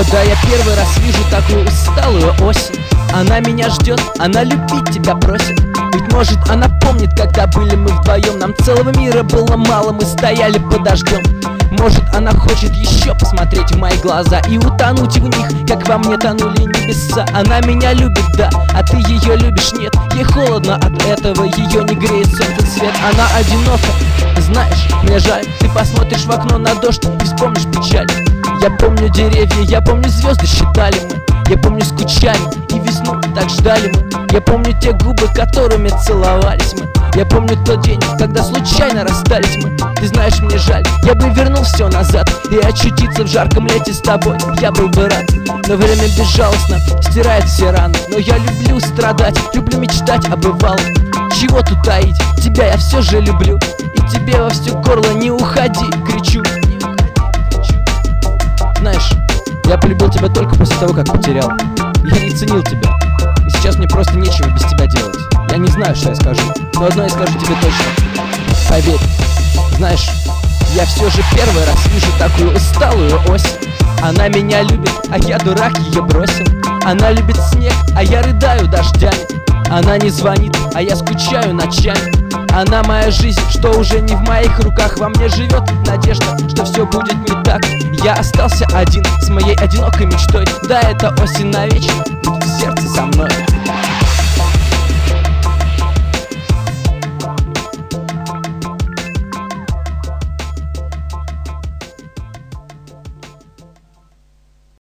Да, я первый раз вижу такую усталую осень. Она меня ждет, она любить тебя просит. Быть может, она помнит, когда были мы вдвоем. Нам целого мира было мало, мы стояли под дождем. Может, она хочет еще посмотреть в мои глаза и утонуть в них, как во мне тонули небеса. Она меня любит, да, а ты ее любишь, нет. Ей холодно от этого, ее не греет солнце свет. Она одинока, знаешь, мне жаль. Ты посмотришь в окно на дождь и вспомнишь печаль. Я помню деревья, я помню звезды, считали мы. Я помню скучали и весну так ждали мы. Я помню те губы, которыми целовались мы. Я помню тот день, когда случайно расстались мы. Ты знаешь, мне жаль, я бы вернул все назад и очутиться в жарком лете с тобой я был бы рад. Но время безжалостно стирает все раны. Но я люблю страдать, люблю мечтать о бывалом. Чего тут таить, тебя я все же люблю. И тебе во все горло не уходи, кричу. Знаешь, я полюбил тебя только после того, как потерял. Я не ценил тебя, и сейчас мне просто нечего без тебя делать. Я не знаю, что я скажу, но одно я скажу тебе точно. Поверь, знаешь, я все же первый раз вижу такую усталую осень. Она меня любит, а я дурак ее бросил. Она любит снег, а я рыдаю дождями. Она не звонит, а я скучаю ночами. Она моя жизнь, что уже не в моих руках. Во мне живет надежда, что все будет не так. Я остался один с моей одинокой мечтой. Да, это осень навечно, в сердце со мной.